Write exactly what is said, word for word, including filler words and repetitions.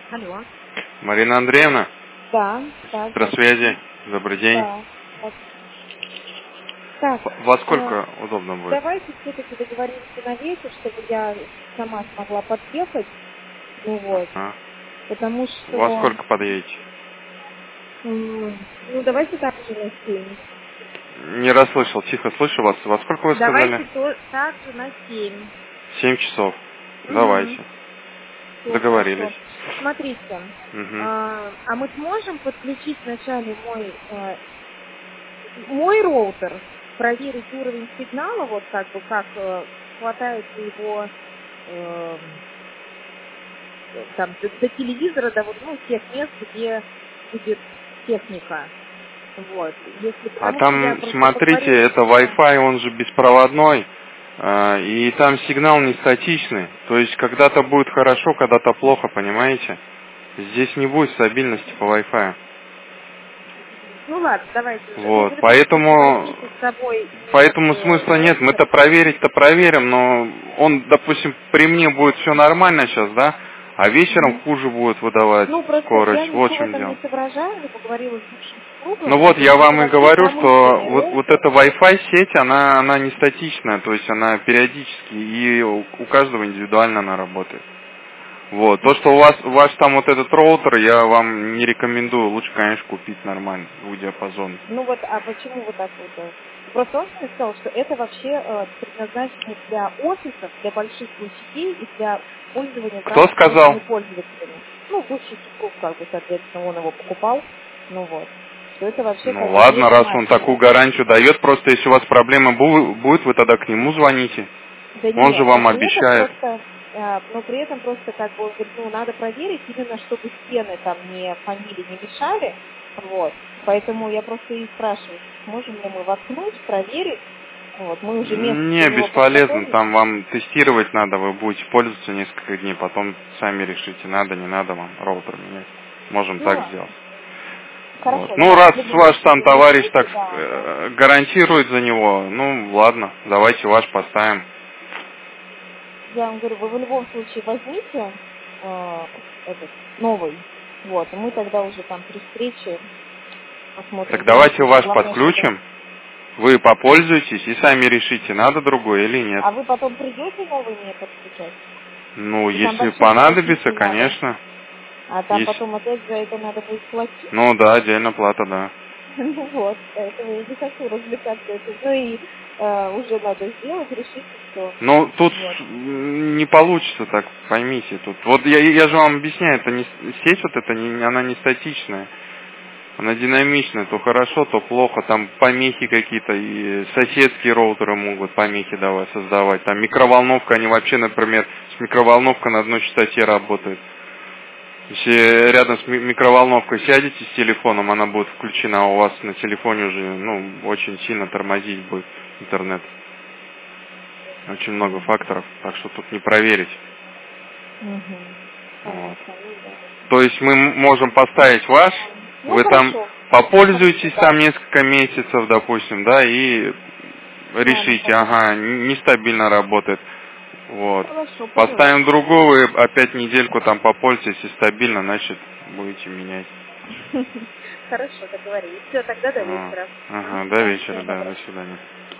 Алло. Марина Андреевна, Да, да, про связи. Добрый день. да. Вот. Так, Во э, сколько удобно будет? давайте все-таки договоримся на вечер, чтобы я сама смогла подъехать. Ну вот. Ага. Потому Во что, сколько подъедете? м, ну давайте так же на семь. Не расслышал, тихо слышу вас. Во сколько вы Давайте сказали? то, так же на семь. Семь часов. Угу. Давайте. Все Договорились. хорошо. Смотрите, Угу. а, а мы сможем подключить вначале мой э, мой роутер, проверить уровень сигнала, вот как бы как э, хватает ли его э, там до, до телевизора, до вот ну тех мест, где будет техника. Вот. Если А потому что я там, просто смотрите, поговорила, это да. Wi-Fi, он же беспроводной, а, и там сигнал не статичный. То есть когда-то будет хорошо, когда-то плохо, понимаете? Здесь не будет стабильности по Wi-Fi. Ну ладно, давайте уже. Ну, Вот, в любом случае поэтому, возьмите с собой поэтому э, смысла нет. роутер. Мы-то проверить-то проверим, но он, допустим, при мне будет все нормально сейчас, да, а вечером Мгм. хуже будет выдавать Ну, просто я скорость. Вот в ничего в чем этом не дело. соображаю, я поговорила с бывшим Ну супругом, вот, и я это вам и вообще говорю, что промышленный вот, вот роутер. эта Wi-Fi сеть, она, она не статичная, то есть она периодически, и у у каждого индивидуально она работает. Вот. То, что у вас, ваш там вот этот роутер, я вам не рекомендую. Лучше, конечно, купить нормально, у диапазона. Ну вот, а почему вот так вот? э? Просто он мне сказал, что это вообще э, предназначено для офисов, для больших площадей и для пользования в Кто рамках сказал? общими пользователями. Ну, бывший супруг, как бы, соответственно, он его покупал. Ну вот. Что это вообще Ну как бы не ладно, раз он такую замачивает. гарантию дает, просто если у вас проблема бу- будет, вы тогда к нему звоните. Да Он же нет, но вам при этом обещает. просто, э, но при этом просто как бы он говорит, ну надо проверить именно, чтобы стены там не фонили, не мешали, вот. Поэтому я просто и спрашиваю, сможем ли мы воткнуть, проверить, вот. Мы уже место для Не, него бесполезно, подготовили. там вам тестировать надо, вы будете пользоваться несколько дней, потом сами решите, надо, не надо вам роутер менять. Можем Ну так сделать. ладно. Вот. Хорошо, Ну, давайте раз в любом ваш случае там товарищ так разрешите, да, да. э, гарантирует за него, ну ладно, давайте ваш поставим. Я вам говорю, вы в любом случае возьмите э, этот новый, вот, и мы тогда уже там при встрече посмотрим Так вместе, давайте уже ваш главное, чтобы... подключим, вы попользуетесь и сами решите, надо другой или нет. А вы потом придете новый мне подключать? Ну, И там если вообще не платить понадобится, не надо. конечно. А там Если... потом опять за это надо будет платить. Ну да, отдельно плата, да. Ну вот, поэтому я не хочу развлекаться этим. Ну и э, уже надо сделать, решить и все. Ну, тут Вот. м, не получится так, поймите. Тут. Вот я, я же вам объясняю, это не с- сеть вот эта, не, она не статичная. Она динамичная, то хорошо, то плохо. Там помехи какие-то, и соседские роутеры могут помехи давать, создавать. Там микроволновка, они вообще, например, с микроволновкой на одной частоте работают. Если рядом с ми- микроволновкой сядете с телефоном, она будет включена, а у вас на телефоне уже, ну, очень сильно тормозить будет интернет. Очень много Мгм. факторов, так что тут не проверить. Мгм. Вот. Понятно, ну да. То есть мы м- можем поставить ваш, Ну вы там хорошо. Хорошо, попользуетесь там да. несколько месяцев, допустим, да, и Ладно, решите, хорошо. ага, н- нестабильно работает. Вот. Хорошо, поняла. Поставим другого, и опять недельку там попользуетесь, и стабильно, значит, будете менять. Хорошо, договорились. Все, тогда до А, вечера. М? Ага, до Да, всего вечера, да, доброго. до свидания.